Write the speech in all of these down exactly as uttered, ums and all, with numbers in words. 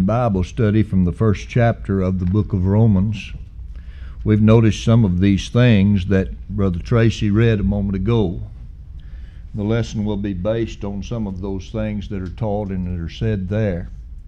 in Bible study from the first chapter of the book of Romans. We've noticed some of these things that Brother Tracy read a moment ago. The lesson will be based on some of those things that are taught and that are said there.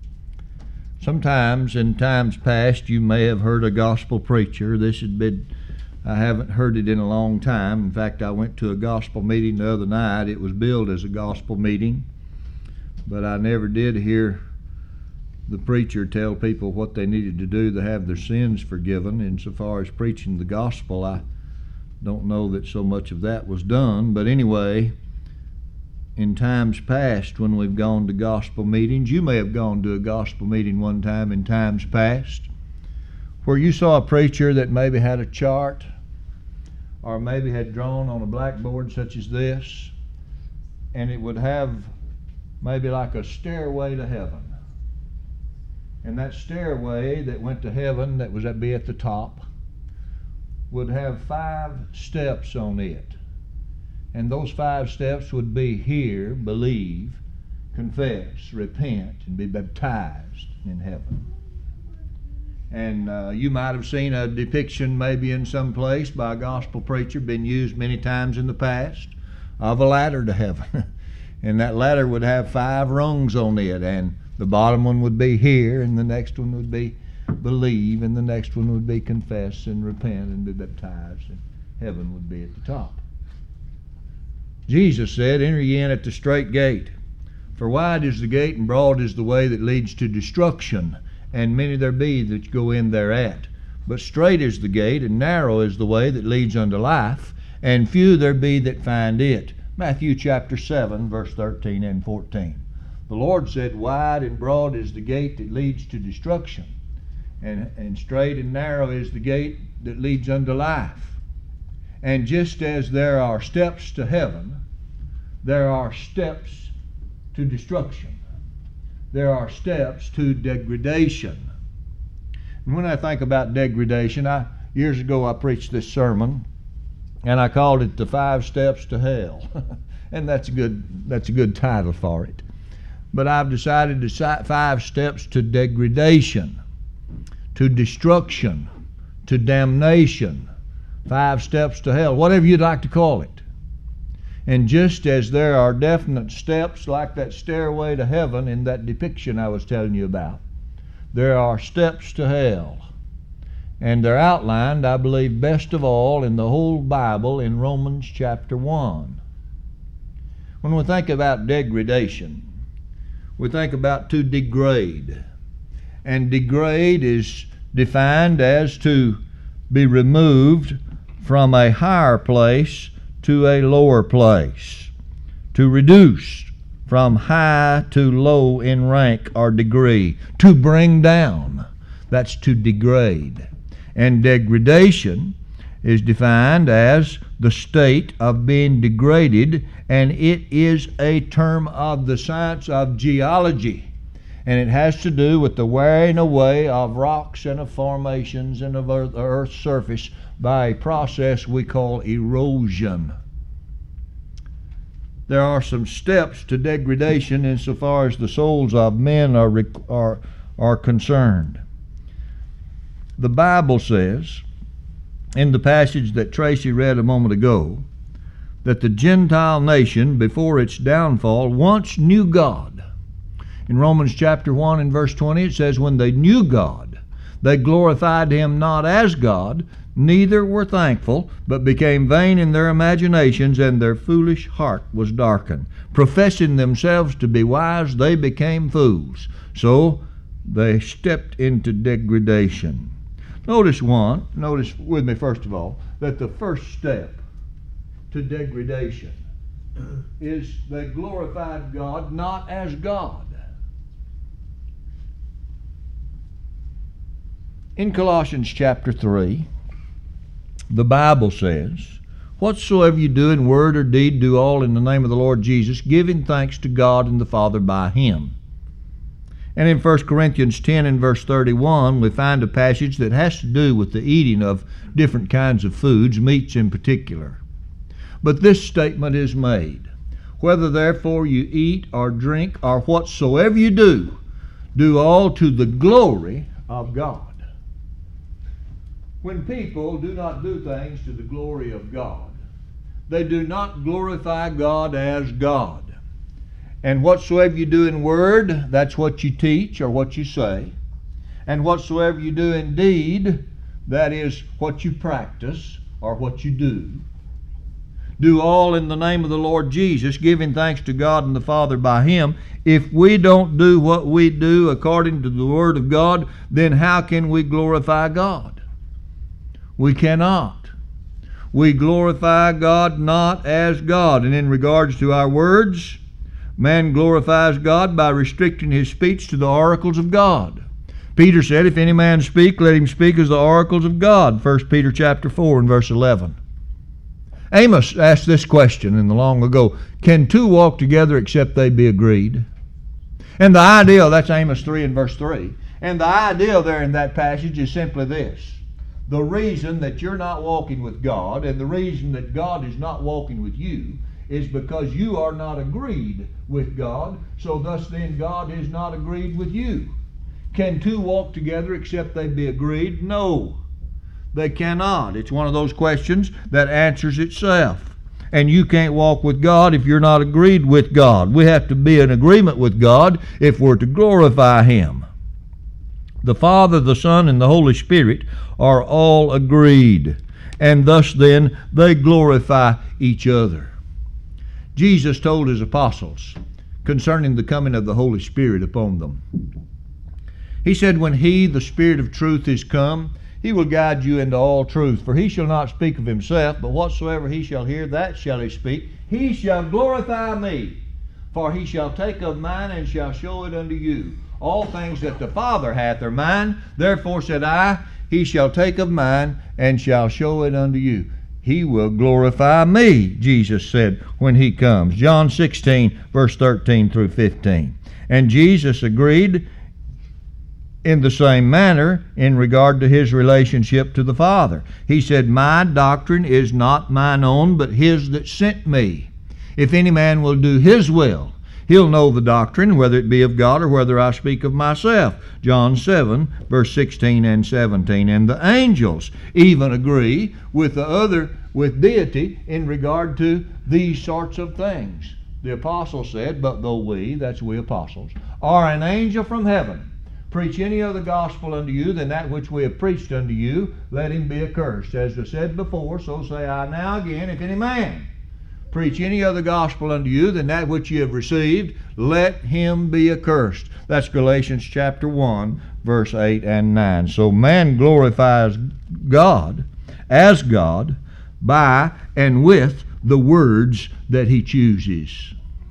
Sometimes, in times past, you may have heard a gospel preacher. This had been, I haven't heard it in a long time. In fact, I went to a gospel meeting the other night. It was billed as a gospel meeting, but I never did hear the preacher tell people what they needed to do to have their sins forgiven. Insofar as preaching the gospel, I don't know that so much of that was done. But anyway, in times past when we've gone to gospel meetings, you may have gone to a gospel meeting one time in times past, where you saw a preacher that maybe had a chart or maybe had drawn on a blackboard such as this, and it would have maybe like a stairway to heaven. And that stairway that went to heaven, that was at be at the top, would have five steps on it. And those five steps would be hear, believe, confess, repent, and be baptized in heaven. And uh, you might have seen a depiction maybe in some place by a gospel preacher, been used many times in the past, of a ladder to heaven. And that ladder would have five rungs on it, and the bottom one would be hear, and the next one would be believe, and the next one would be confess and repent and be baptized, and heaven would be at the top. Jesus said, "Enter ye in at the strait gate, for wide is the gate and broad is the way that leads to destruction, and many there be that go in thereat. But strait is the gate and narrow is the way that leads unto life, and few there be that find it." Matthew chapter seven, verse thirteen and fourteen. The Lord said, wide and broad is the gate that leads to destruction, and, and straight and narrow is the gate that leads unto life. And just as there are steps to heaven, there are steps to destruction. There are steps to degradation. And when I think about degradation, I years ago I preached this sermon, and I called it The Five Steps to Hell. And that's a good that's a good title for it. But I've decided to cite five steps to degradation, to destruction, to damnation, five steps to hell, whatever you'd like to call it. And just as there are definite steps like that stairway to heaven in that depiction I was telling you about, there are steps to hell. And they're outlined, I believe, best of all in the whole Bible in Romans chapter one. When we think about degradation, we think about to degrade. And degrade is defined as to be removed from a higher place to a lower place. To reduce from high to low in rank or degree. To bring down. That's to degrade. And degradation is defined as the state of being degraded, and it is a term of the science of geology, and it has to do with the wearing away of rocks and of formations and of the earth's surface by a process we call erosion. There are some steps to degradation insofar as the souls of men are, are, are concerned. The Bible says, in the passage that Tracy read a moment ago, that the Gentile nation, before its downfall, once knew God. In Romans chapter one and verse twenty, it says, when they knew God, they glorified Him not as God, neither were thankful, but became vain in their imaginations, and their foolish heart was darkened. Professing themselves to be wise, they became fools. So they stepped into degradation. Notice one, notice with me first of all, that the first step to degradation is they glorified God not as God. In Colossians chapter three, the Bible says, whatsoever you do in word or deed, do all in the name of the Lord Jesus, giving thanks to God and the Father by Him. And in First Corinthians ten and verse thirty-one, we find a passage that has to do with the eating of different kinds of foods, meats in particular. But this statement is made, whether therefore you eat or drink or whatsoever you do, do all to the glory of God. When people do not do things to the glory of God, they do not glorify God as God. And whatsoever you do in word, that's what you teach or what you say. And whatsoever you do in deed, that is what you practice or what you do. Do all in the name of the Lord Jesus, giving thanks to God and the Father by Him. If we don't do what we do according to the Word of God, then how can we glorify God? We cannot. We glorify God not as God. And in regards to our words, man glorifies God by restricting his speech to the oracles of God. Peter said, if any man speak, let him speak as the oracles of God. First Peter chapter four and verse eleven. Amos asked this question in the long ago, can two walk together except they be agreed? And the idea, that's Amos three and verse three, and the idea there in that passage is simply this. The reason that you're not walking with God and the reason that God is not walking with you is because you are not agreed with God, so thus then God is not agreed with you. Can two walk together except they be agreed? No, they cannot. It's one of those questions that answers itself. And you can't walk with God if you're not agreed with God. We have to be in agreement with God if we're to glorify Him. The Father, the Son, and the Holy Spirit are all agreed, and thus then they glorify each other. Jesus told His apostles concerning the coming of the Holy Spirit upon them. He said, when He, the Spirit of truth, is come, He will guide you into all truth. For He shall not speak of Himself, but whatsoever He shall hear, that shall He speak. He shall glorify me, for He shall take of mine and shall show it unto you. All things that the Father hath are mine. Therefore said I, He shall take of mine and shall show it unto you. He will glorify me, Jesus said, when He comes. John sixteen, verse thirteen through fifteen. And Jesus agreed in the same manner in regard to His relationship to the Father. He said, my doctrine is not mine own, but His that sent me. If any man will do His will, he'll know the doctrine, whether it be of God or whether I speak of myself. John seven, verse sixteen and seventeen. And the angels even agree with the other, with deity, in regard to these sorts of things. The apostle said, but though we, that's we apostles, are an angel from heaven, preach any other gospel unto you than that which we have preached unto you, let him be accursed. As I said before, so say I now again, if any man preach any other gospel unto you than that which you have received, let him be accursed. That's Galatians chapter one, verse eight and nine. So man glorifies God as God by and with the words that he chooses.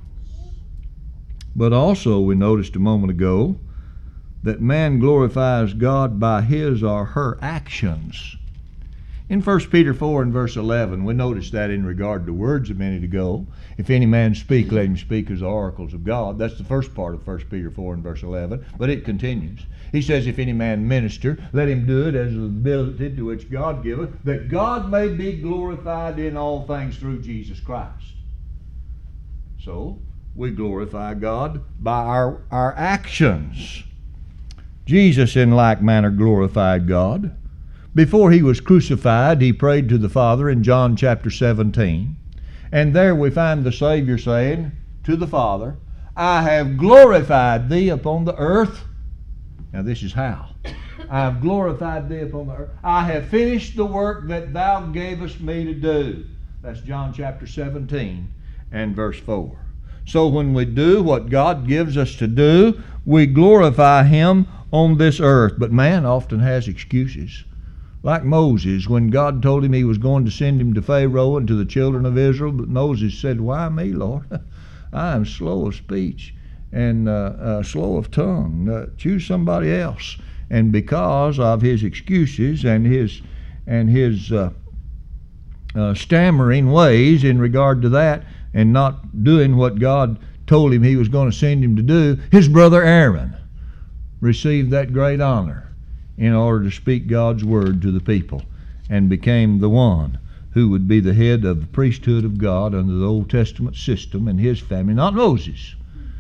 But also we noticed a moment ago that man glorifies God by his or her actions. In First Peter four and verse eleven, we noticed that in regard to words a minute ago. If any man speak, let him speak as the oracles of God. That's the first part of First Peter four and verse eleven, but it continues. He says, if any man minister, let him do it as the ability to which God giveth, that God may be glorified in all things through Jesus Christ. So, we glorify God by our, our actions. Jesus in like manner glorified God. Before he was crucified, he prayed to the Father in John chapter seventeen. And there we find the Savior saying to the Father, I have glorified thee upon the earth. Now this is how. I have glorified thee upon the earth. I have finished the work that thou gavest me to do. That's John chapter seventeen and verse four. So when we do what God gives us to do, we glorify Him on this earth. But man often has excuses. Like Moses, when God told him he was going to send him to Pharaoh and to the children of Israel, but Moses said, why me, Lord? I am slow of speech and uh, uh, slow of tongue. Uh, choose somebody else. And because of his excuses and his and his uh, uh, stammering ways in regard to that, and not doing what God told him he was going to send him to do, his brother Aaron received that great honor in order to speak God's word to the people, and became the one who would be the head of the priesthood of God under the Old Testament system and his family, not Moses.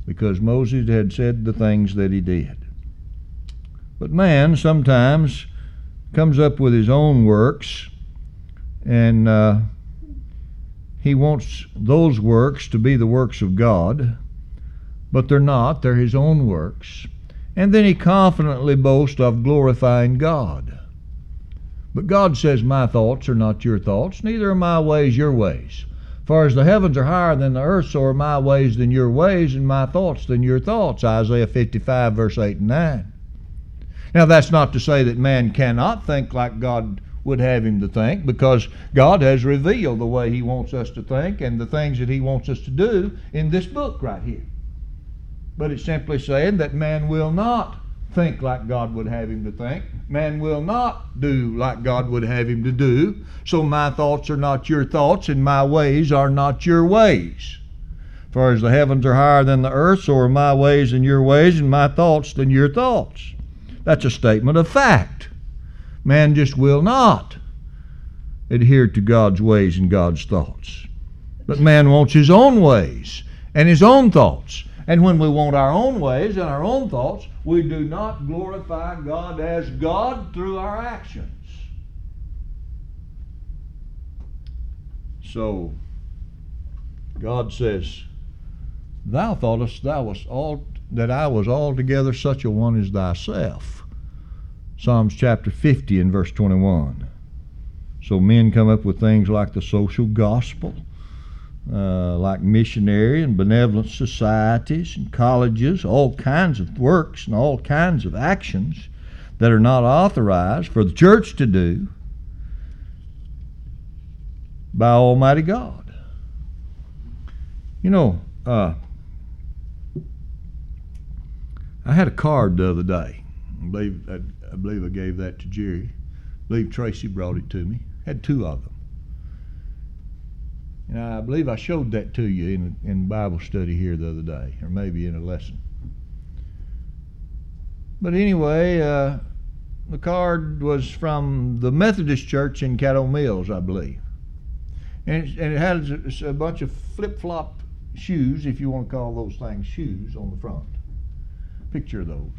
because Moses had said the things that he did. But man sometimes comes up with his own works, and uh, he wants those works to be the works of God, but they're not. They're his own works. And then he confidently boasts of glorifying God. But God says, my thoughts are not your thoughts, neither are my ways your ways. For as the heavens are higher than the earth, so are my ways than your ways, and my thoughts than your thoughts. Isaiah fifty-five, verse eight and nine. Now that's not to say that man cannot think like God would have him to think, because God has revealed the way he wants us to think and the things that he wants us to do in this book right here. But it's simply saying that man will not think like God would have him to think. Man will not do like God would have him to do. So my thoughts are not your thoughts, and my ways are not your ways. For as the heavens are higher than the earth, so are my ways than your ways, and my thoughts than your thoughts. That's a statement of fact. Man just will not adhere to God's ways and God's thoughts. But man wants his own ways and his own thoughts. And when we want our own ways and our own thoughts, we do not glorify God as God through our actions. So, God says, thou thoughtest thou wast all, that I was altogether such a one as thyself. Psalms chapter fifty and verse twenty-one. So men come up with things like the social gospel, Uh, like missionary and benevolent societies and colleges, all kinds of works and all kinds of actions that are not authorized for the church to do by Almighty God. You know, uh, I had a card the other day. I believe I, I believe I gave that to Jerry. I believe Tracy brought it to me. Had two of them. And I believe I showed that to you in, in Bible study here the other day, or maybe in a lesson. But anyway, uh, the card was from the Methodist Church in Caddo Mills, I believe. And it, and it had a, a bunch of flip-flop shoes, if you want to call those things shoes, on the front. Picture of those.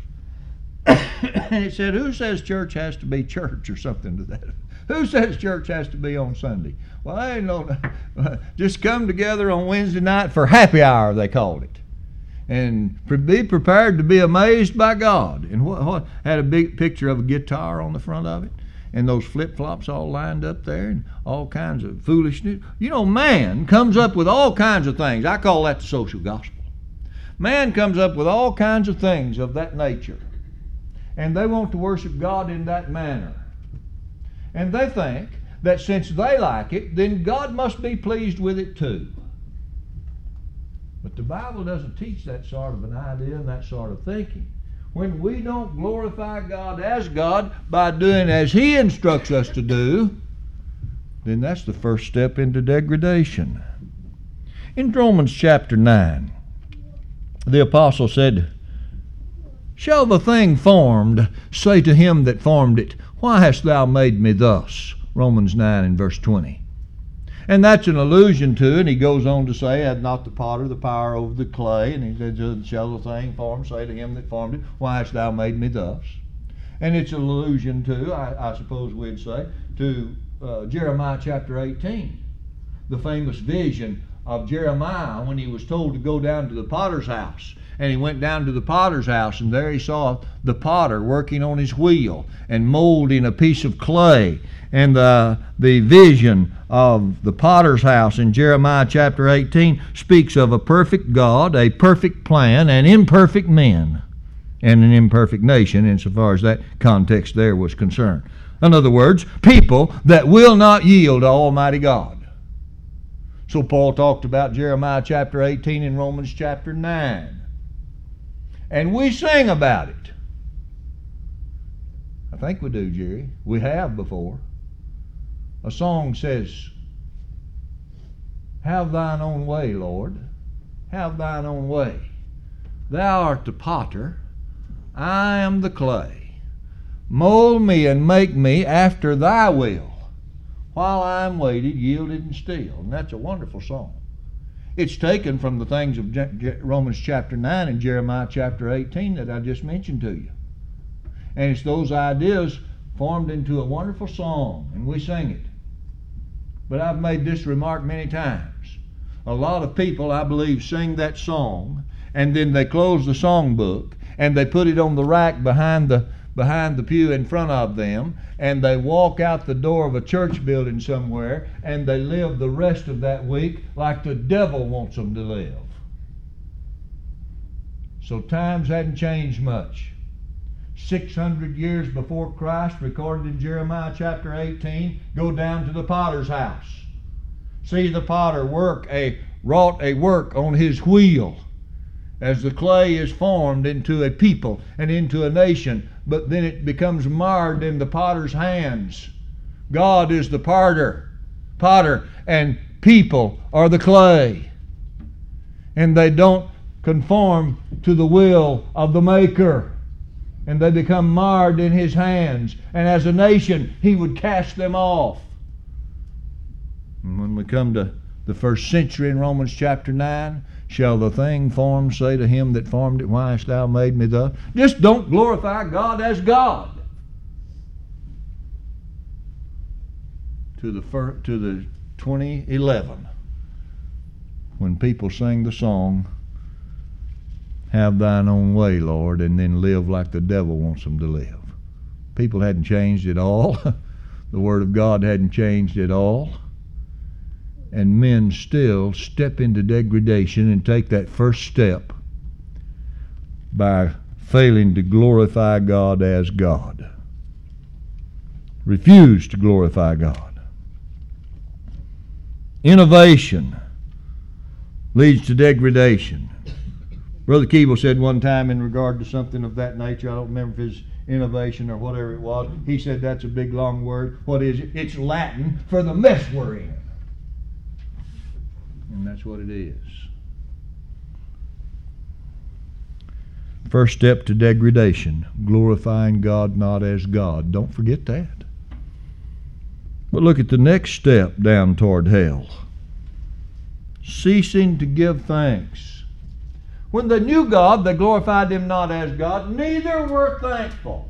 And it said, who says church has to be church, or something to that? Who says church has to be on Sunday? Well, I ain't no, just come together on Wednesday night for happy hour, they called it. And be prepared to be amazed by God. And what, what had a big picture of a guitar on the front of it, and those flip-flops all lined up there, and all kinds of foolishness. You know, man comes up with all kinds of things. I call that the social gospel. Man comes up with all kinds of things of that nature. And they want to worship God in that manner. And they think that since they like it, then God must be pleased with it too. But the Bible doesn't teach that sort of an idea and that sort of thinking. When we don't glorify God as God by doing as He instructs us to do, then that's the first step into degradation. In Romans chapter nine, the apostle said, shall the thing formed say to him that formed it, why hast thou made me thus? Romans nine and verse twenty. And that's an allusion to, and he goes on to say, had not the potter the power over the clay? And he said, shall the thing formed say to him that formed it, why hast thou made me thus? And it's an allusion to, I, I suppose we'd say, to uh, Jeremiah chapter eighteen. The famous vision of Jeremiah when he was told to go down to the potter's house. And he went down to the potter's house, and there he saw the potter working on his wheel and molding a piece of clay. And the, the vision of the potter's house in Jeremiah chapter eighteen speaks of a perfect God, a perfect plan, and imperfect men, and an imperfect nation insofar as that context there was concerned. In other words, people that will not yield to Almighty God. So Paul talked about Jeremiah chapter eighteen in Romans chapter nine. And we sing about it. I think we do, Jerry. We have before. A song says, have thine own way, Lord. Have thine own way. Thou art the potter, I am the clay. Mold me and make me after thy will, while I am waited, yielded, and still. And that's a wonderful song. It's taken from the things of Romans chapter nine and Jeremiah chapter eighteen that I just mentioned to you. And it's those ideas formed into a wonderful song, and we sing it. But I've made this remark many times. A lot of people, I believe, sing that song, and then they close the songbook, and they put it on the rack behind the behind the pew in front of them, and they walk out the door of a church building somewhere, and they live the rest of that week like the devil wants them to live. So times hadn't changed much. six hundred years before Christ, recorded in Jeremiah chapter eighteen, go down to the potter's house. See the potter work a wrought a work on his wheel as the clay is formed into a people and into a nation, but then it becomes marred in the potter's hands. God is the potter, potter, and people are the clay. And they don't conform to the will of the Maker. And they become marred in His hands. And as a nation, He would cast them off. And when we come to the first century in Romans chapter nine, shall the thing formed say to him that formed it, why hast thou made me thus? Just don't glorify God as God. To the fir- to the twenty eleven, when people sing the song, have thine own way, Lord, and then live like the devil wants them to live. People hadn't changed at all. The Word of God hadn't changed at all. And men still step into degradation and take that first step by failing to glorify God as God. Refuse to glorify God. Innovation leads to degradation. Brother Keeble said one time in regard to something of that nature, I don't remember if it's innovation or whatever it was, he said that's a big long word. What is it? It's Latin for the mess we're in. And that's what it is. First step to degradation, glorifying God not as God. Don't forget that. But look at the next step down toward hell. Ceasing to give thanks. When they knew God, they glorified Him not as God, neither were thankful.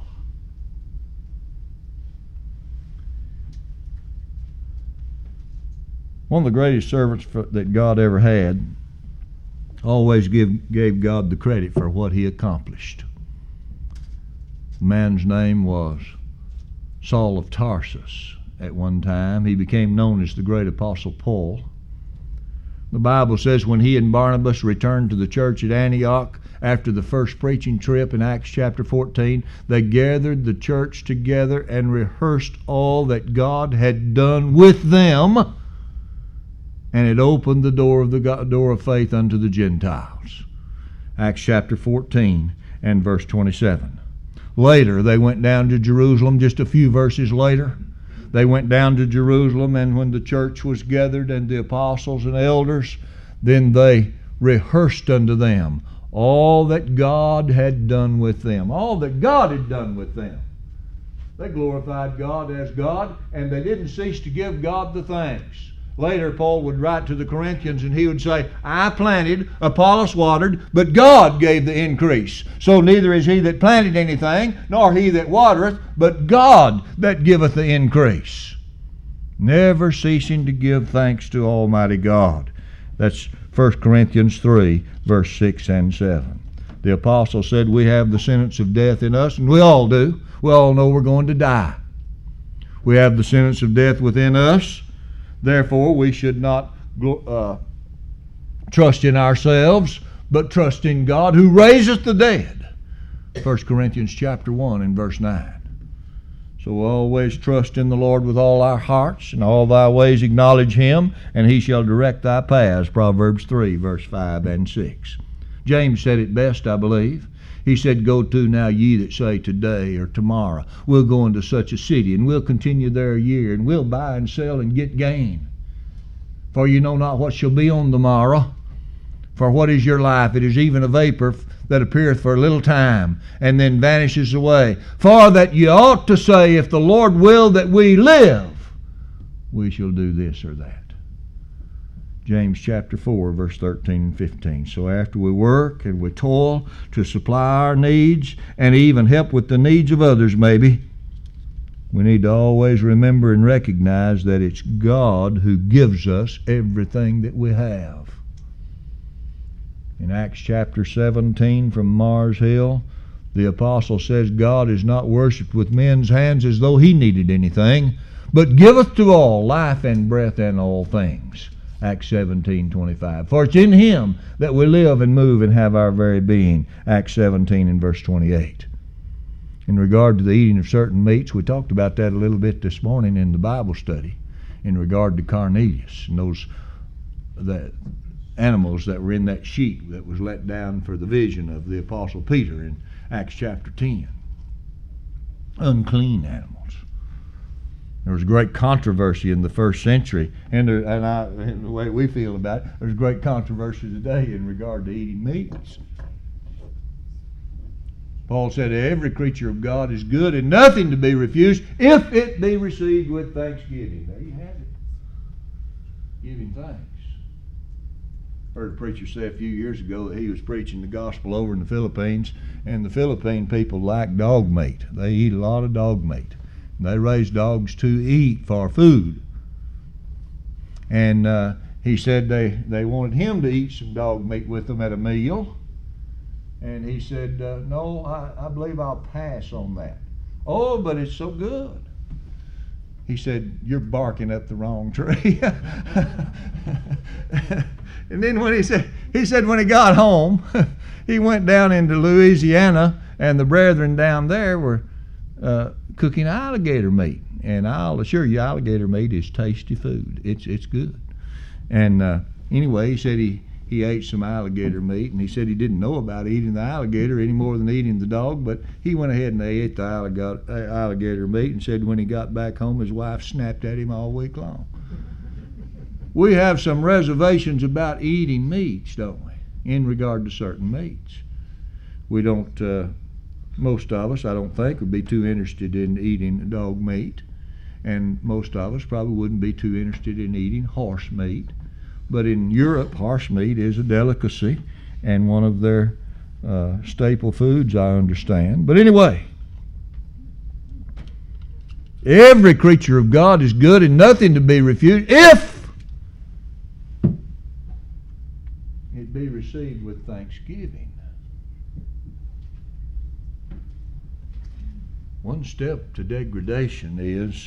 One of the greatest servants for, that God ever had always give, gave God the credit for what he accomplished. The man's name was Saul of Tarsus. At one time, he became known as the great apostle Paul. The Bible says when he and Barnabas returned to the church at Antioch after the first preaching trip in Acts chapter fourteen, they gathered the church together and rehearsed all that God had done with them, and it opened the door of the door of faith unto the Gentiles. Acts chapter fourteen and verse twenty-seven. Later, they went down to Jerusalem, just a few verses later. They went down to Jerusalem, and when the church was gathered and the apostles and elders, then they rehearsed unto them all that God had done with them. All that God had done with them. They glorified God as God, and they didn't cease to give God the thanks. Later, Paul would write to the Corinthians and he would say, I planted, Apollos watered, but God gave the increase. So neither is he that planted anything, nor he that watereth, but God that giveth the increase. Never ceasing to give thanks to Almighty God. That's First Corinthians three, verse six and seven. The apostle said we have the sentence of death in us, and we all do. We all know we're going to die. We have the sentence of death within us. Therefore, we should not uh, trust in ourselves, but trust in God who raiseth the dead. First Corinthians chapter one and verse nine. So we always trust in the Lord with all our hearts, and all thy ways acknowledge Him, and He shall direct thy paths. Proverbs three, verse five and six. James said it best, I believe. He said, go to now ye that say today or tomorrow, we'll go into such a city, and we'll continue there a year, and we'll buy and sell and get gain. For you know not what shall be on the morrow. For what is your life? It is even a vapor that appeareth for a little time, and then vanishes away. For that ye ought to say, if the Lord will that we live, we shall do this or that. James chapter four, verse thirteen and fifteen. So after we work and we toil to supply our needs and even help with the needs of others maybe, we need to always remember and recognize that it's God who gives us everything that we have. In Acts chapter seventeen from Mars Hill, the apostle says, God is not worshipped with men's hands as though he needed anything, but giveth to all life and breath and all things. Acts seventeen twenty-five. For it's in him that we live and move and have our very being. Acts seventeen and verse twenty-eight. In regard to the eating of certain meats, we talked about that a little bit this morning in the Bible study in regard to Cornelius and those the animals that were in that sheet that was let down for the vision of the Apostle Peter in Acts chapter ten. Unclean animals. There was great controversy in the first century, and, there, and, I, and the way we feel about it, there's great controversy today in regard to eating meats. Paul said, every creature of God is good and nothing to be refused if it be received with thanksgiving. There you have it. Giving thanks. Heard a preacher say a few years ago that he was preaching the gospel over in the Philippines, and the Philippine people like dog meat. They eat a lot of dog meat. They raise dogs to eat for food. And uh, he said they, they wanted him to eat some dog meat with them at a meal. And he said, uh, no, I, I believe I'll pass on that. Oh, but it's so good. He said, you're barking up the wrong tree. And then when he said, he said when he got home, he went down into Louisiana, and the brethren down there were uh, cooking alligator meat. And I'll assure you, alligator meat is tasty food. It's it's good. And uh, anyway, he said he, he ate some alligator meat, and he said he didn't know about eating the alligator any more than eating the dog, but he went ahead and ate the alligator, alligator meat, and said when he got back home, his wife snapped at him all week long. We have some reservations about eating meats, don't we, in regard to certain meats. We don't, uh, most of us, I don't think, would be too interested in eating dog meat, and most of us probably wouldn't be too interested in eating horse meat. But in Europe, horse meat is a delicacy and one of their uh, staple foods, I understand. But anyway, every creature of God is good and nothing to be refused if it be received with thanksgiving. One step to degradation is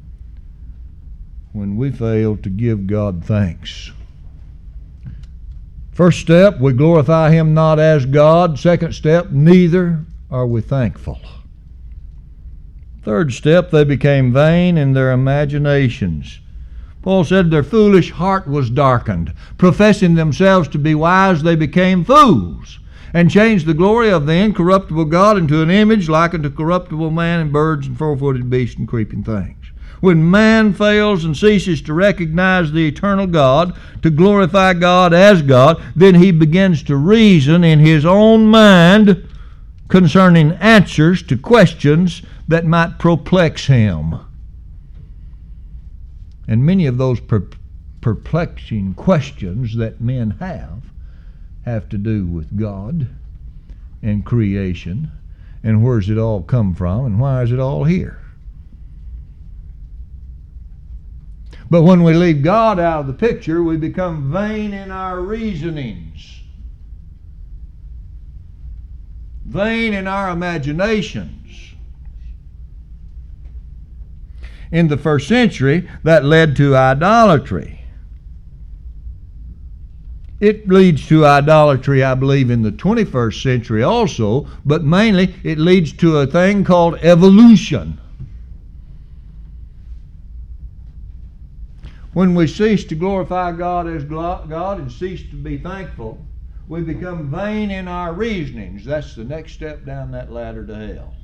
when we fail to give God thanks. First step, we glorify Him not as God. Second step, neither are we thankful. Third step, they became vain in their imaginations. Paul said their foolish heart was darkened. Professing themselves to be wise, they became fools, and changed the glory of the incorruptible God into an image like unto corruptible man and birds and four-footed beasts and creeping things. When man fails and ceases to recognize the eternal God, to glorify God as God, then he begins to reason in his own mind concerning answers to questions that might perplex him. And many of those per- perplexing questions that men have have to do with God and creation and where's it all come from and why is it all here. But when we leave God out of the picture, we become vain in our reasonings, vain in our imaginations. In the first century, that led to idolatry. It leads to idolatry, I believe, in the twenty-first century also, but mainly it leads to a thing called evolution. When we cease to glorify God as God and cease to be thankful, we become vain in our reasonings. That's the next step down that ladder to hell.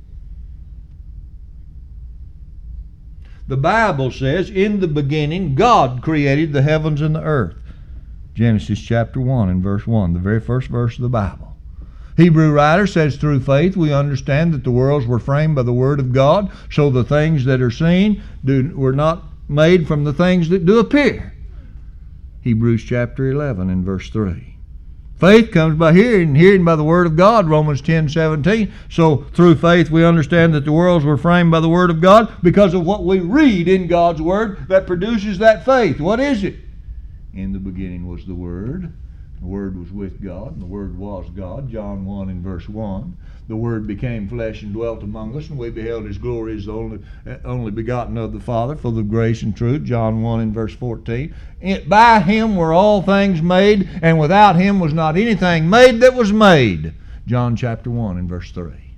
The Bible says, in the beginning, God created the heavens and the earth. Genesis chapter one and verse one, the very first verse of the Bible. Hebrew writer says, through faith we understand that the worlds were framed by the Word of God, so the things that are seen do, were not made from the things that do appear. Hebrews chapter eleven and verse three. Faith comes by hearing, and hearing by the Word of God, Romans ten seventeen. So through faith we understand that the worlds were framed by the Word of God because of what we read in God's Word that produces that faith. What is it? In the beginning was the Word. The Word was with God, and the Word was God. John one and verse one. The Word became flesh and dwelt among us, and we beheld His glory as the only, only begotten of the Father, full of grace and truth. John one and verse fourteen. It, by Him were all things made, and without Him was not anything made that was made. John chapter one and verse three.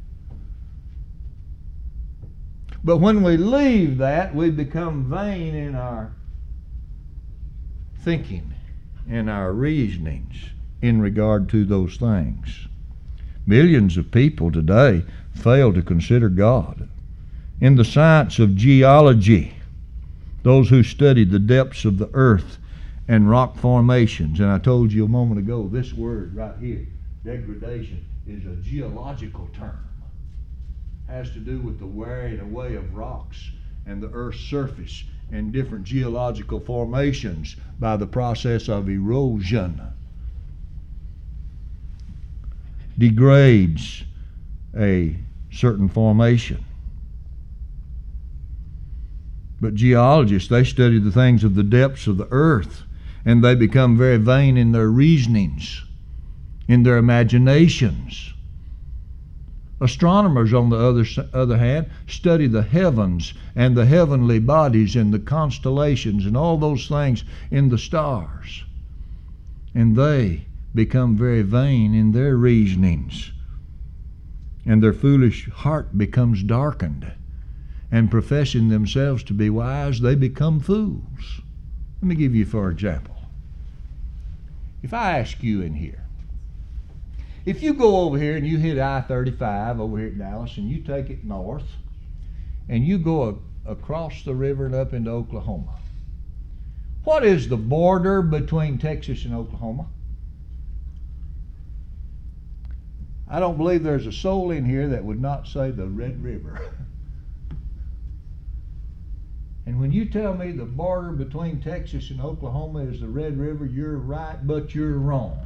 But when we leave that, we become vain in our thinking and our reasonings in regard to those things. Millions of people today fail to consider God. In the science of geology, those who study the depths of the earth and rock formations, and I told you a moment ago, this word right here, degradation, is a geological term. It has to do with the wearing away of rocks and the earth's surface and different geological formations by the process of erosion. Degrades a certain formation. But geologists, they study the things of the depths of the earth, and they become very vain in their reasonings, in their imaginations. Astronomers, on the other, other hand, study the heavens and the heavenly bodies and the constellations and all those things in the stars. And they become very vain in their reasonings. And their foolish heart becomes darkened. And professing themselves to be wise, they become fools. Let me give you for example. If I ask you in here, if you go over here and you hit I thirty-five over here at Dallas and you take it north and you go a, across the river and up into Oklahoma, what is the border between Texas and Oklahoma? I don't believe there's a soul in here that would not say the Red River. And when you tell me the border between Texas and Oklahoma is the Red River, you're right, but you're wrong.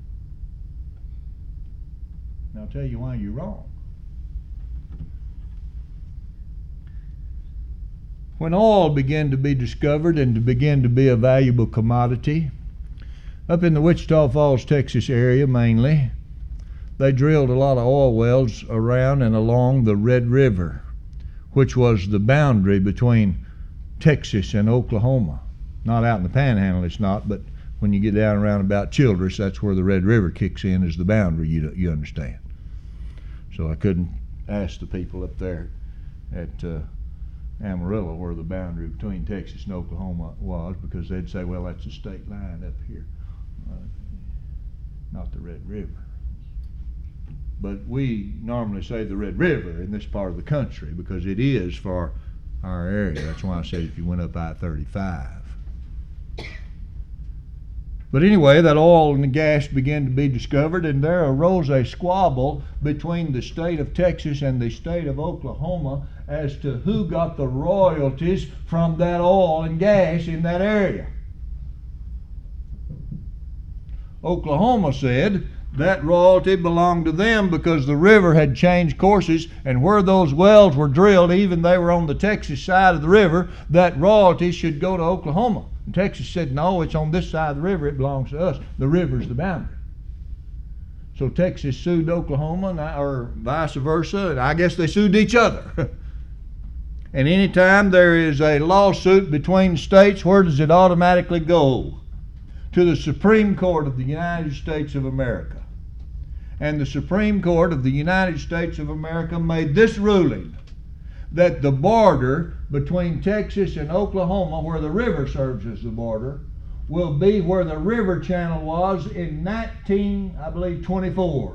And I'll tell you why you're wrong. When oil began to be discovered and to begin to be a valuable commodity, up in the Wichita Falls, Texas area mainly, they drilled a lot of oil wells around and along the Red River, which was the boundary between Texas and Oklahoma. Not out in the Panhandle, it's not, but when you get down around about Childress, that's where the Red River kicks in as the boundary, you, you understand. So I couldn't ask the people up there at uh, Amarillo where the boundary between Texas and Oklahoma was, because they'd say, well, that's the state line up here, uh, not the Red River. But we normally say the Red River in this part of the country because it is for our area. That's why I said if you went up I thirty-five. But anyway, that oil and the gas began to be discovered, and there arose a squabble between the state of Texas and the state of Oklahoma as to who got the royalties from that oil and gas in that area. Oklahoma said that royalty belonged to them because the river had changed courses, and where those wells were drilled, even they were on the Texas side of the river, that royalty should go to Oklahoma. And Texas said, no, it's on this side of the river, it belongs to us. The river's the boundary. So Texas sued Oklahoma, or vice versa, and I guess they sued each other. And anytime there is a lawsuit between states, where does it automatically go? To the Supreme Court of the United States of America. And the Supreme Court of the United States of America made this ruling, that the border between Texas and Oklahoma, where the river serves as the border, will be where the river channel was in nineteen, I believe, twenty-four.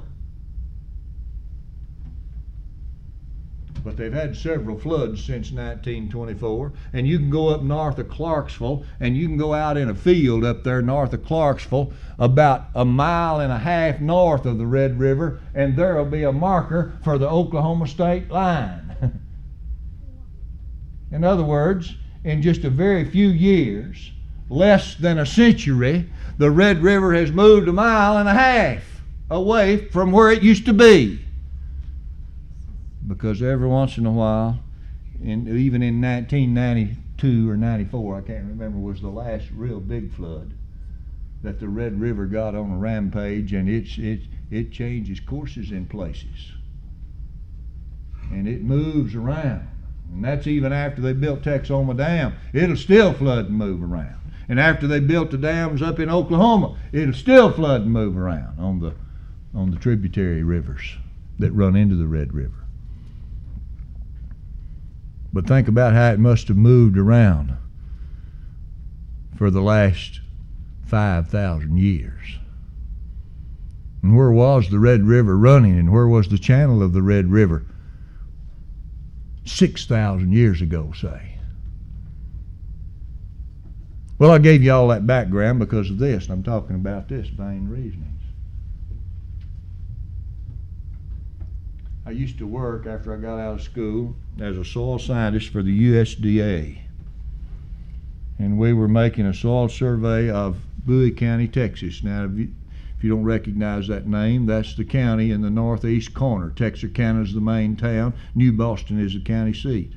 But they've had several floods since nineteen twenty-four, and you can go up north of Clarksville, and you can go out in a field up there north of Clarksville, about a mile and a half north of the Red River, and there will be a marker for the Oklahoma state line. In other words, in just a very few years, less than a century, the Red River has moved a mile and a half away from where it used to be. Because every once in a while, in, even in nineteen ninety-two or ninety-four, I can't remember, was the last real big flood that the Red River got on a rampage, and it's, it, it changes courses in places. And it moves around. And that's even after they built Texoma Dam. It'll still flood and move around. And after they built the dams up in Oklahoma, it'll still flood and move around on the, on the tributary rivers that run into the Red River. But think about how it must have moved around for the last five thousand years. And where was the Red River running, and where was the channel of the Red River six thousand years ago, say? Well, I gave you all that background because of this, and I'm talking about this, vain reasonings. I used to work after I got out of school as a soil scientist for the U S D A. And we were making a soil survey of Bowie County, Texas. Now, if you, if you don't recognize that name, that's the county in the northeast corner. Texarkana is the main town. New Boston is the county seat.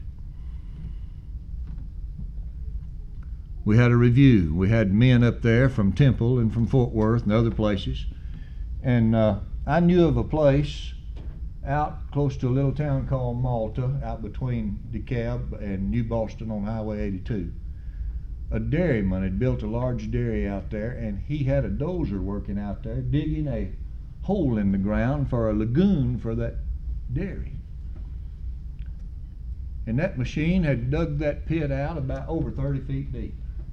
We had a review. We had men up there from Temple and from Fort Worth and other places. And uh, I knew of a place out close to a little town called Malta, out between DeKalb and New Boston on Highway eighty-two. A dairyman had built a large dairy out there, and he had a dozer working out there digging a hole in the ground for a lagoon for that dairy. And that machine had dug that pit out about over thirty feet deep.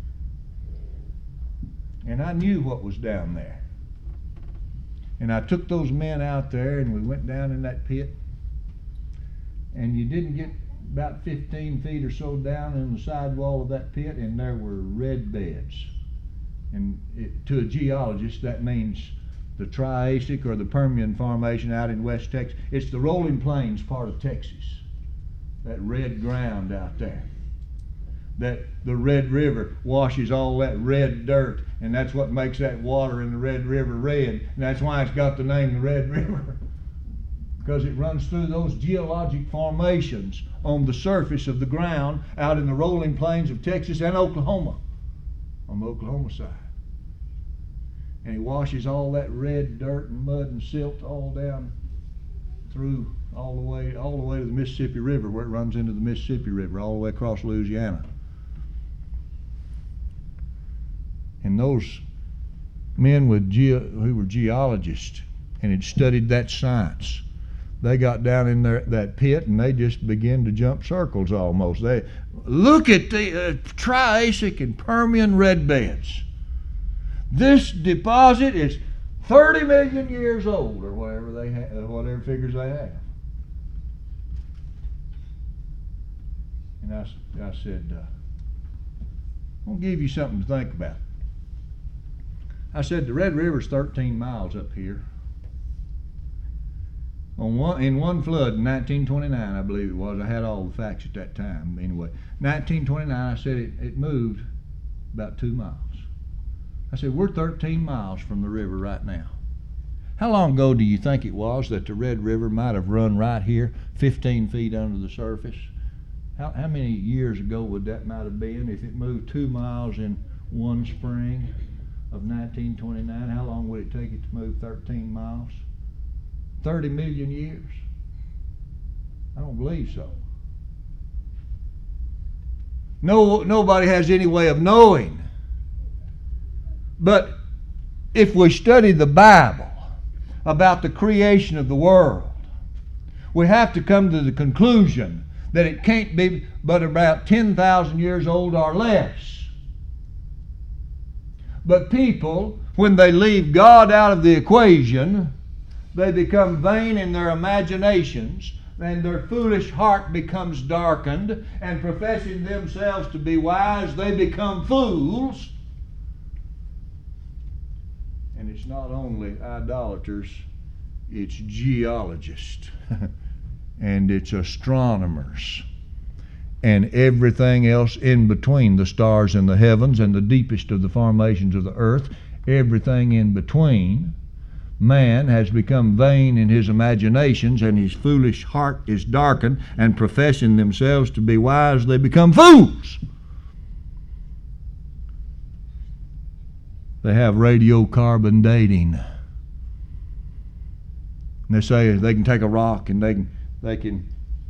And I knew what was down there. And I took those men out there, and we went down in that pit, and you didn't get about fifteen feet or so down in the sidewall of that pit, and there were red beds. And it, to a geologist, that means the Triassic or the Permian Formation out in West Texas. It's the rolling plains part of Texas, that red ground out there. That the Red River washes all that red dirt, and that's what makes that water in the Red River red, and that's why it's got the name the Red River, because it runs through those geologic formations on the surface of the ground out in the rolling plains of Texas and Oklahoma, on the Oklahoma side. And it washes all that red dirt and mud and silt all down through all the way all the way to the Mississippi River, where it runs into the Mississippi River, all the way across Louisiana. And those men with ge- who were geologists and had studied that science, they got down in there, that pit, and they just began to jump circles almost. They look at the uh, Triassic and Permian red beds. This deposit is thirty million years old, or whatever they ha- uh, whatever figures they have. And I, I said, uh, I'm going to give you something to think about. I said, the Red River's thirteen miles up here. On one, in one flood in nineteen twenty-nine, I believe it was, I had all the facts at that time. Anyway, nineteen twenty-nine, I said it, it moved about two miles. I said, we're thirteen miles from the river right now. How long ago do you think it was that the Red River might have run right here, fifteen feet under the surface? How, how many years ago would that might have been if it moved two miles in one spring of nineteen twenty-nine? How long would it take it to move thirteen miles? thirty million years? I don't believe so. No, nobody has any way of knowing. But if we study the Bible about the creation of the world, we have to come to the conclusion that it can't be but about ten thousand years old or less. But people, when they leave God out of the equation, they become vain in their imaginations, and their foolish heart becomes darkened, and professing themselves to be wise, they become fools. And it's not only idolaters, it's geologists, and it's astronomers, and everything else in between, the stars in the heavens and the deepest of the formations of the earth, everything in between, man has become vain in his imaginations, and his foolish heart is darkened, and professing themselves to be wise, they become fools. They have radiocarbon dating. And they say they can take a rock and they can they can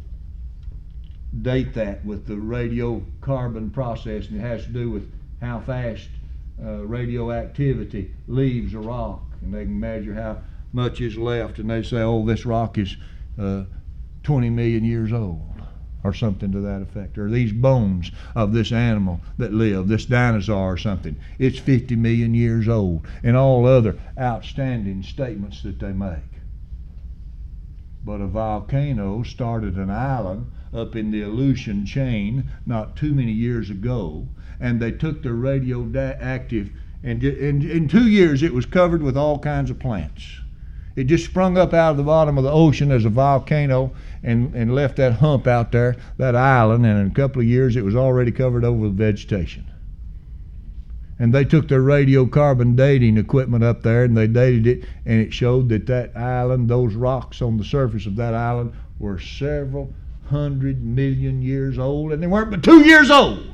date that with the radiocarbon process, and it has to do with how fast uh, radioactivity leaves a rock, and they can measure how much is left, and they say, oh, this rock is uh, twenty million years old, or something to that effect, or these bones of this animal that lived, this dinosaur or something, it's fifty million years old, and all other outstanding statements that they make. But a volcano started an island up in the Aleutian chain not too many years ago, and they took their radioactive, and in, in two years it was covered with all kinds of plants. It just sprung up out of the bottom of the ocean as a volcano and, and left that hump out there, that island, and in a couple of years it was already covered over with vegetation. And they took their radiocarbon dating equipment up there and they dated it, and it showed that that island, those rocks on the surface of that island, were several hundred million years old, and they weren't but two years old.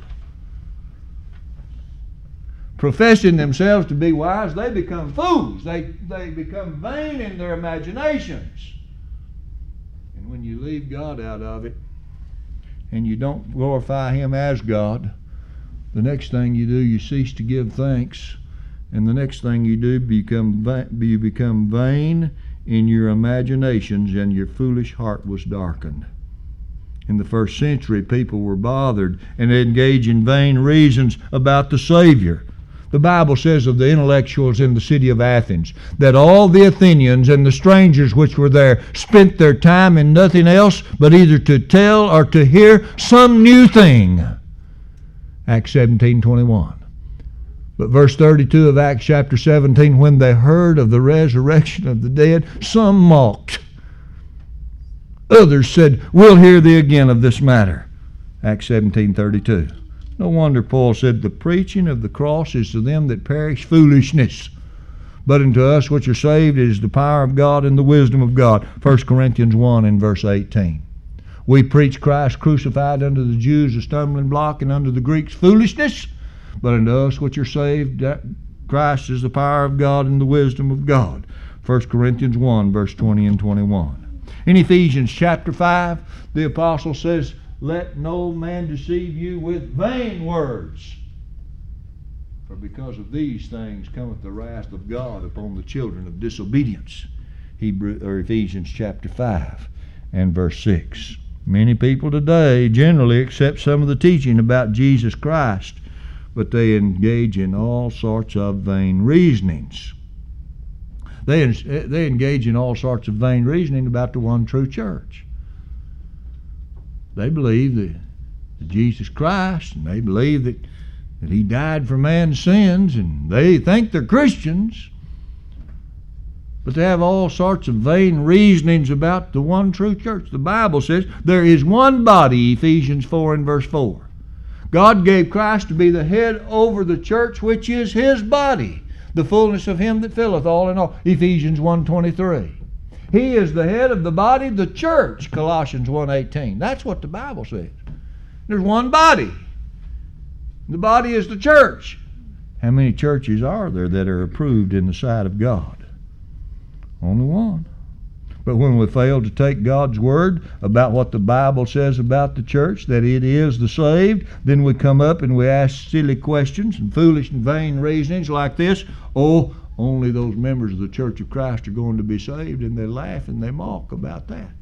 Professing themselves to be wise, they become fools. They, they become vain in their imaginations. And when you leave God out of it and you don't glorify Him as God, the next thing you do, you cease to give thanks, and the next thing you do, become va- you become vain in your imaginations, and your foolish heart was darkened. In the first century, people were bothered and they engaged in vain reasons about the Savior. The Bible says of the intellectuals in the city of Athens that all the Athenians and the strangers which were there spent their time in nothing else but either to tell or to hear some new thing. Acts seventeen twenty-one. But verse thirty-two of Acts chapter seventeen, when they heard of the resurrection of the dead, some mocked. Others said, we'll hear thee again of this matter. Acts seventeen thirty-two. No wonder Paul said, the preaching of the cross is to them that perish foolishness, but unto us which are saved is the power of God and the wisdom of God. First Corinthians one and verse eighteen. We preach Christ crucified unto the Jews a stumbling block, and unto the Greeks foolishness, but unto us which are saved Christ is the power of God and the wisdom of God. First Corinthians one verse twenty and twenty-one. In Ephesians chapter five, the apostle says, let no man deceive you with vain words, for because of these things cometh the wrath of God upon the children of disobedience. Hebrew, or Ephesians chapter five and verse six. Many people today generally accept some of the teaching about Jesus Christ, but they engage in all sorts of vain reasonings. They, they engage in all sorts of vain reasoning about the one true church. They believe that, that Jesus Christ, and they believe that, that He died for man's sins, and they think they're Christians, but they have all sorts of vain reasonings about the one true church. The Bible says there is one body, Ephesians four and verse four. God gave Christ to be the head over the church, which is His body, the fullness of Him that filleth all in all, Ephesians one twenty-three. He is the head of the body, the church, Colossians one eighteen. That's what the Bible says. There's one body. The body is the church. How many churches are there that are approved in the sight of God? Only one. But when we fail to take God's word about what the Bible says about the church, that it is the saved, then we come up and we ask silly questions and foolish and vain reasonings like this. Oh, only those members of the Church of Christ are going to be saved, and they laugh and they mock about that.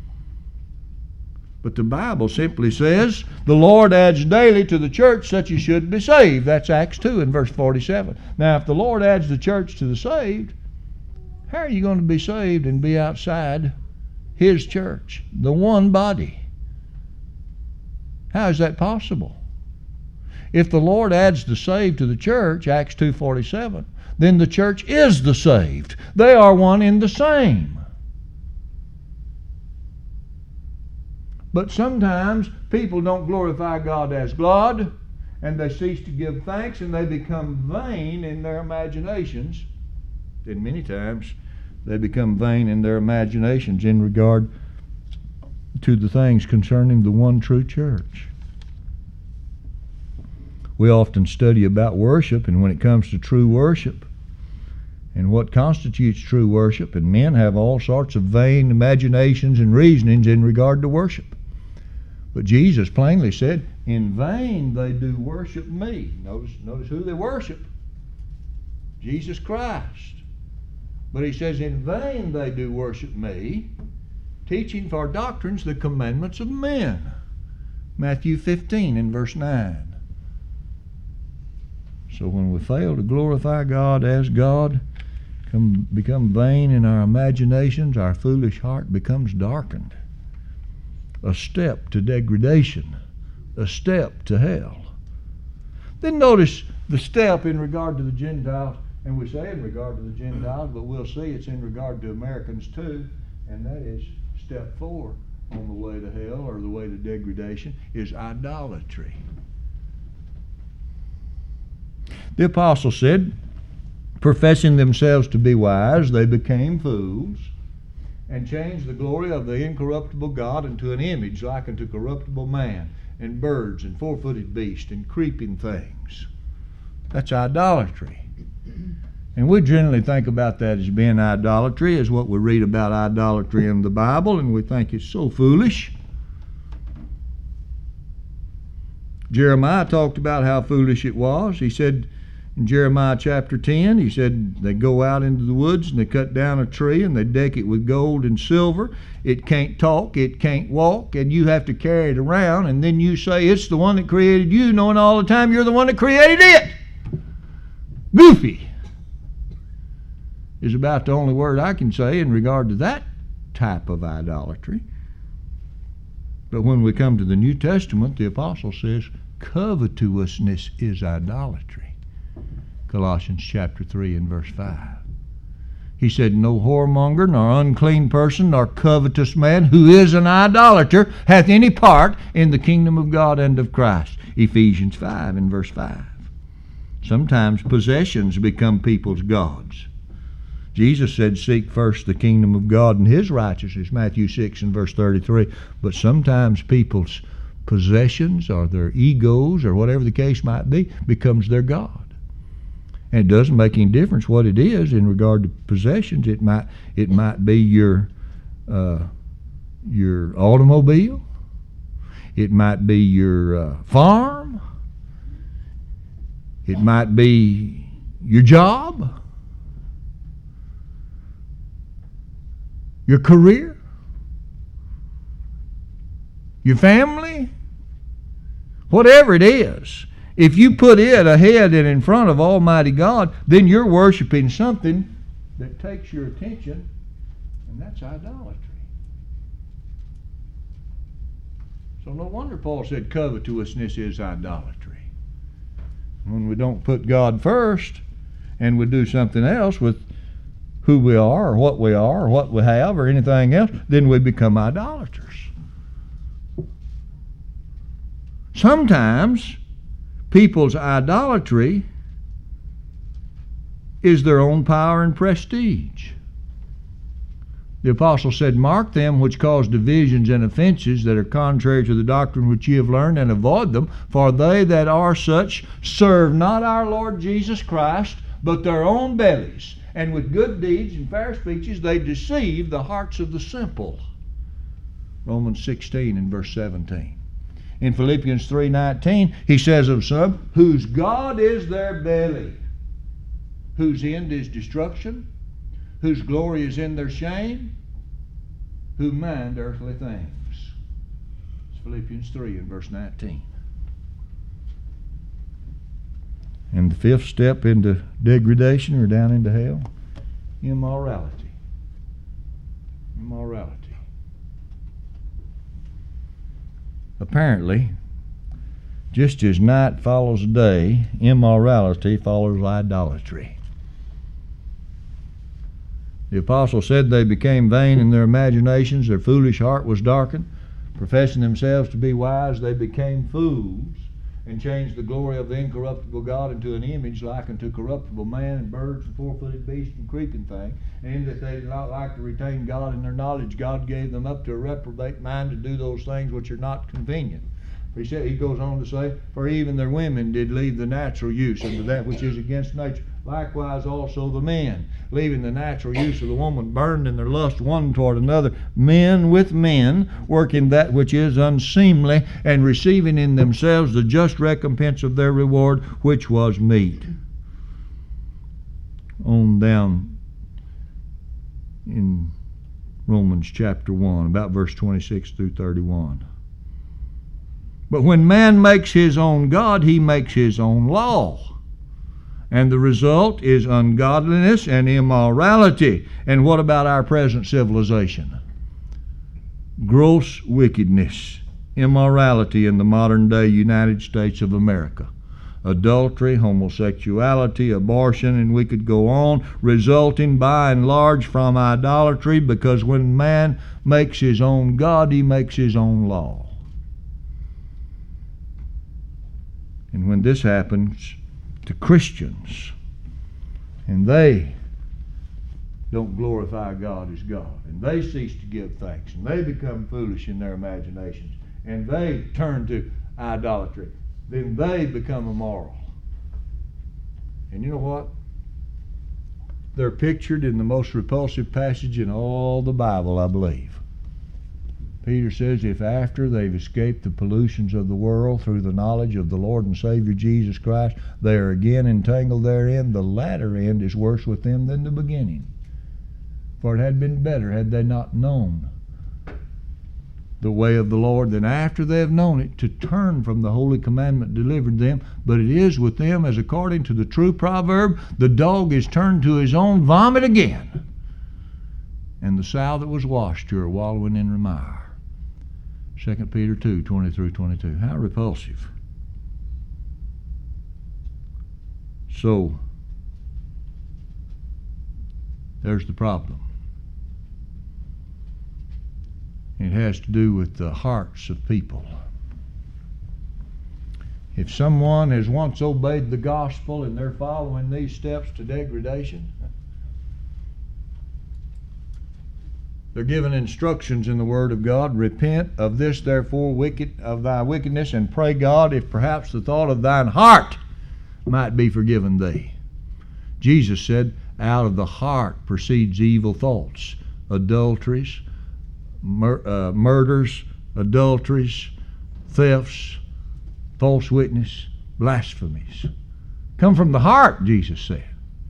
But the Bible simply says, the Lord adds daily to the church such as should be saved. That's Acts two and verse forty-seven. Now, if the Lord adds the church to the saved, how are you going to be saved and be outside His church, the one body? How is that possible? If the Lord adds the saved to the church, Acts two forty-seven, then the church is the saved. They are one in the same. But sometimes people don't glorify God as God, and they cease to give thanks, and they become vain in their imaginations. And many times they become vain in their imaginations in regard to the things concerning the one true church. We often study about worship, and when it comes to true worship and what constitutes true worship, and men have all sorts of vain imaginations and reasonings in regard to worship. But Jesus plainly said, in vain they do worship me. Notice, notice who they worship. Jesus Christ. But he says, in vain they do worship me, teaching for doctrines the commandments of men. Matthew fifteen and verse nine. So when we fail to glorify God as God, come, become vain in our imaginations, our foolish heart becomes darkened. A step to degradation, a step to hell. Then notice the step in regard to the Gentiles, and we say in regard to the Gentiles, but we'll see it's in regard to Americans too, and that is step four on the way to hell, or the way to degradation, is idolatry. The apostle said, professing themselves to be wise, they became fools, and changed the glory of the incorruptible God into an image like unto corruptible man, and birds, and four-footed beasts, and creeping things. That's idolatry. And we generally think about that as being idolatry, as what we read about idolatry in the Bible, and we think it's so foolish. Jeremiah talked about how foolish it was. He said in Jeremiah chapter ten, he said they go out into the woods and they cut down a tree and they deck it with gold and silver. It can't talk, it can't walk, and you have to carry it around, and then you say it's the one that created you, knowing all the time you're the one that created it. Goofy is about the only word I can say in regard to that type of idolatry. But when we come to the New Testament, the apostle says covetousness is idolatry. Colossians chapter three and verse five. He said, no whoremonger, nor unclean person, nor covetous man, who is an idolater, hath any part in the kingdom of God and of Christ. Ephesians five and verse five. Sometimes possessions become people's gods. Jesus said, seek first the kingdom of God and his righteousness, Matthew six and verse thirty-three. But sometimes people's possessions or their egos or whatever the case might be becomes their God. And it doesn't make any difference what it is in regard to possessions. It might it might be your uh, your automobile. It might be your uh, farm. It might be your job, your career, your family, whatever it is. If you put it ahead and in front of Almighty God, then you're worshiping something that takes your attention, and that's idolatry. So no wonder Paul said covetousness is idolatry. When we don't put God first and we do something else with who we are or what we are or what we have or anything else, then we become idolaters. Sometimes people's idolatry is their own power and prestige. The apostle said, mark them which cause divisions and offenses that are contrary to the doctrine which ye have learned, and avoid them, for they that are such serve not our Lord Jesus Christ, but their own bellies, and with good deeds and fair speeches they deceive the hearts of the simple. Romans sixteen and verse seventeen. In Philippians three nineteen, he says of some, whose God is their belly, whose end is destruction, whose glory is in their shame, who mind earthly things. It's Philippians three and verse nineteen. And the fifth step into degradation or down into hell, immorality. Immorality. Apparently, just as night follows day, immorality follows idolatry. The apostle said they became vain in their imaginations, their foolish heart was darkened. Professing themselves to be wise, they became fools, and changed the glory of the incorruptible God into an image like unto corruptible man and birds and four-footed beasts and creeping things. And in that they did not like to retain God in their knowledge, God gave them up to a reprobate mind to do those things which are not convenient. He said, he goes on to say, for even their women did leave the natural use unto that which is against nature. Likewise also the men, leaving the natural use of the woman, burned in their lust one toward another, men with men, working that which is unseemly, and receiving in themselves the just recompense of their reward, which was meat. On down in Romans chapter one, about verse twenty-six through thirty-one. But when man makes his own God, he makes his own law. And the result is ungodliness and immorality. And what about our present civilization? Gross wickedness, immorality in the modern day United States of America. Adultery, homosexuality, abortion, and we could go on, resulting by and large from idolatry, because when man makes his own God, he makes his own law. And when this happens to Christians, and they don't glorify God as God, and they cease to give thanks, and they become foolish in their imaginations, and they turn to idolatry, then they become immoral. And you know what? They're pictured in the most repulsive passage in all the Bible, I believe. Peter says, if after they've escaped the pollutions of the world through the knowledge of the Lord and Savior Jesus Christ, they are again entangled therein, the latter end is worse with them than the beginning. For it had been better had they not known the way of the Lord than after they have known it to turn from the holy commandment delivered them. But it is with them as according to the true proverb, the dog is turned to his own vomit again, and the sow that was washed to her wallowing in the mire. Second Peter two, twenty through twenty-two. How repulsive. So, there's the problem. It has to do with the hearts of people. If someone has once obeyed the gospel and they're following these steps to degradation, they're given instructions in the Word of God. Repent of this, therefore, wicked of thy wickedness, and pray God, if perhaps the thought of thine heart might be forgiven thee. Jesus said, out of the heart proceeds evil thoughts, adulteries, mur- uh, murders, adulteries, thefts, false witness, blasphemies. Come from the heart, Jesus said.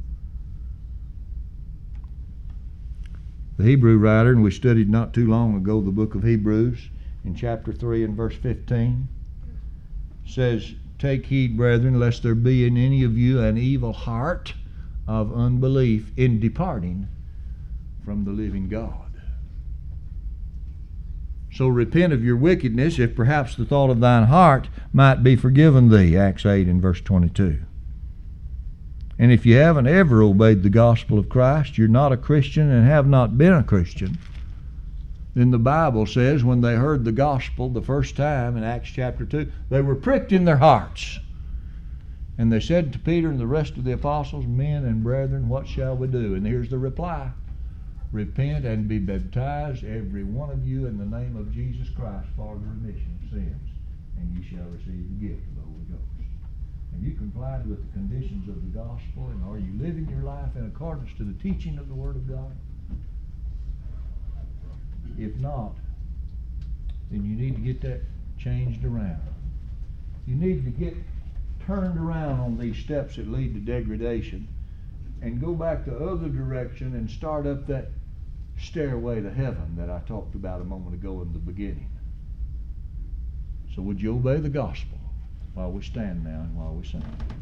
The Hebrew writer, and we studied not too long ago the book of Hebrews, in chapter three and verse fifteen, says, take heed, brethren, lest there be in any of you an evil heart of unbelief in departing from the living God. So repent of your wickedness, if perhaps the thought of thine heart might be forgiven thee. Acts eight and verse twenty-two. And if you haven't ever obeyed the gospel of Christ, you're not a Christian and have not been a Christian, then the Bible says when they heard the gospel the first time in Acts chapter two, they were pricked in their hearts. And they said to Peter and the rest of the apostles, men and brethren, what shall we do? And here's the reply. Repent and be baptized, every one of you, in the name of Jesus Christ for the remission of sins, and you shall receive the gift of the Holy Ghost. Have you complied with the conditions of the gospel, and are you living your life in accordance to the teaching of the Word of God? If not, then you need to get that changed around. You need to get turned around on these steps that lead to degradation and go back the other direction and start up that stairway to heaven that I talked about a moment ago in the beginning. So would you obey the gospel while we stand now and while we sing?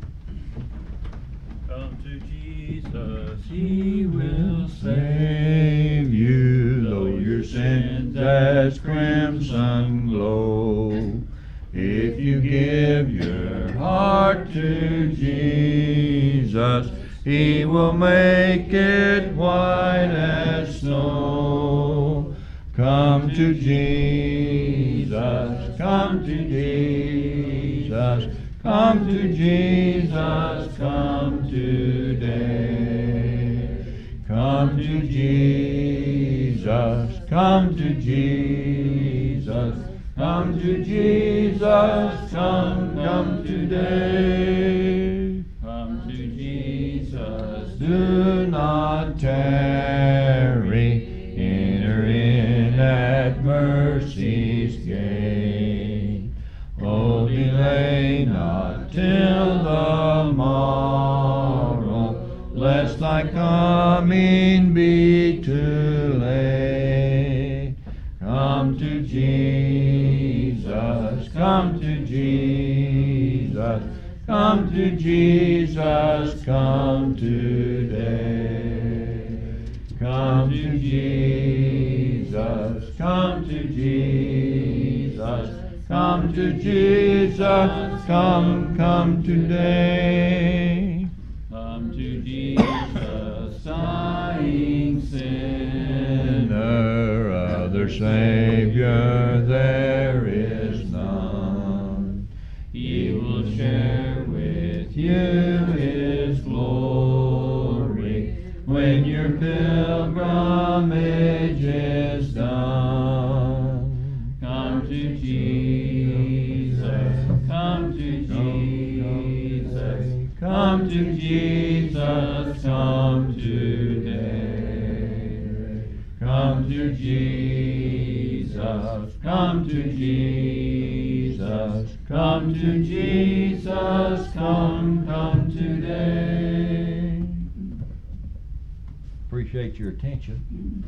Come to Jesus, He will Save you, though your sins as crimson glow. If you give your heart to Jesus, He will make it white as snow. Come to Jesus. Jesus, come to Jesus, come to Jesus, come today. Come to Jesus, come to Jesus, come to Jesus, come, come today. Come to Jesus, do not tarry, enter in at mercy's gate. Oh, delay not till the morrow, lest thy coming be too late. Come to Jesus, come to Jesus, come to Jesus, come today. Come to Jesus, come to Jesus, come to Jesus, come, come today. Come to Jesus, sighing sinner, other Savior there is none. He will share with you His glory when your pilgrimage is done. Come to Jesus, come to Jesus, come to Jesus, come today. Come to Jesus, come to Jesus, come to Jesus, come, come today. Appreciate your attention.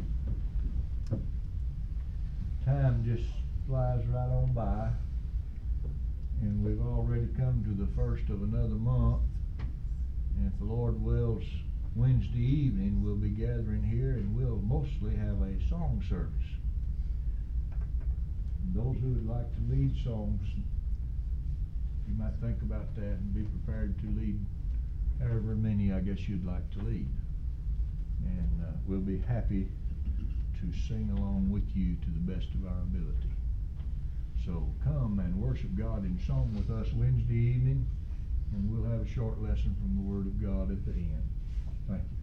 Time just flies right on by, and we've already come to the first of another month. And if the Lord wills, Wednesday evening we'll be gathering here, and we'll mostly have a song service. And those who would like to lead songs, you might think about that and be prepared to lead however many I guess you'd like to lead. And uh, we'll be happy to sing along with you to the best of our ability. So come and worship God in song with us Wednesday evening, and we'll have a short lesson from the Word of God at the end. Thank you.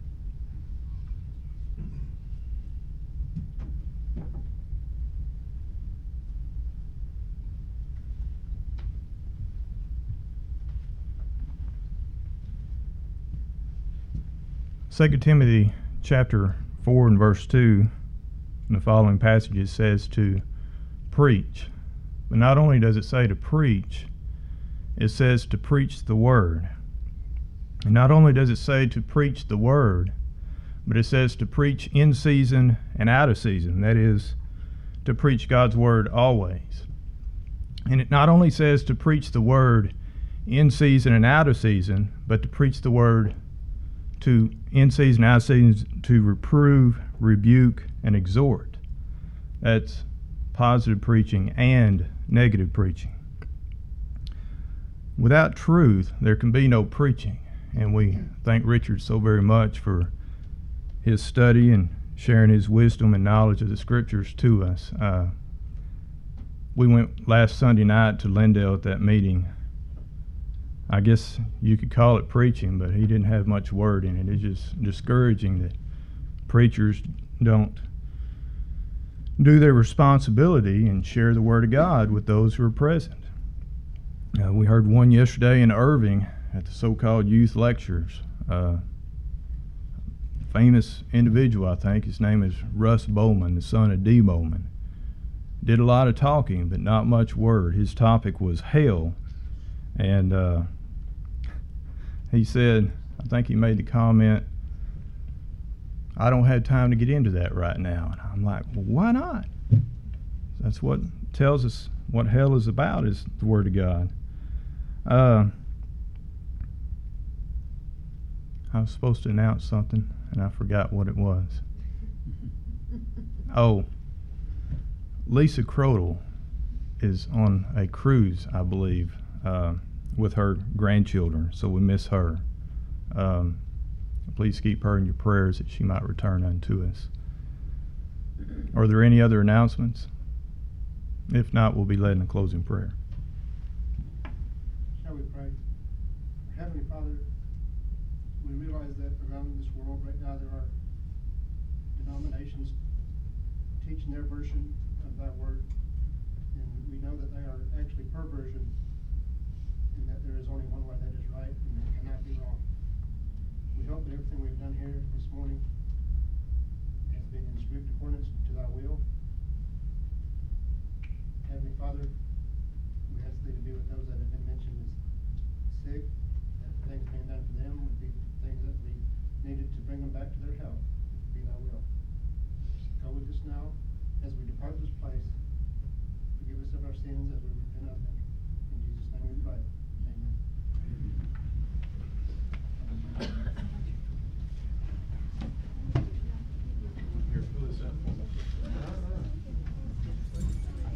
Second Timothy chapter four and verse two, in the following passages says to preach. But not only does it say to preach, it says to preach the word. And not only does it say to preach the word, but it says to preach in season and out of season. That is, to preach God's word always. And it not only says to preach the word in season and out of season, but to preach the word to in season, out of season, to reprove, rebuke, and exhort. That's positive preaching and negative preaching. Without truth, there can be no preaching. And we thank Richard so very much for his study and sharing his wisdom and knowledge of the Scriptures to us. Uh, we went last Sunday night to Lindale at that meeting. I guess you could call it preaching, but he didn't have much word in it. It's just discouraging that preachers don't do their responsibility and share the Word of God with those who are present. Uh, we heard one yesterday in Irving at the so-called youth lectures. Uh, famous individual, I think. His name is Russ Bowman, the son of Dee Bowman. Did a lot of talking, but not much word. His topic was hell. And uh, he said, I think he made the comment, I don't have time to get into that right now. And I'm like, well, why not? That's what tells us what hell is about, is the Word of God. Uh, I was supposed to announce something, and I forgot what it was. Oh, Lisa Crodel is on a cruise, I believe, uh, with her grandchildren, so we miss her. Um, please keep her in your prayers that she might return unto us. Are there any other announcements? If not, we'll be led in a closing prayer. Shall we pray? Heavenly Father, we realize that around this world right now there are denominations teaching their version of thy word, and we know that they are actually perversion, and that there is only one way that is right and that cannot be wrong. We hope that everything we've done here this morning has been in strict accordance to thy will. Heavenly Father, we ask thee to be with those that have been mentioned as sick, that things being done for them would be things that we needed to bring them back to their health, if it be thy will. Go with us now as we depart this place. Forgive us of our sins as we repent of them. In Jesus' name we pray.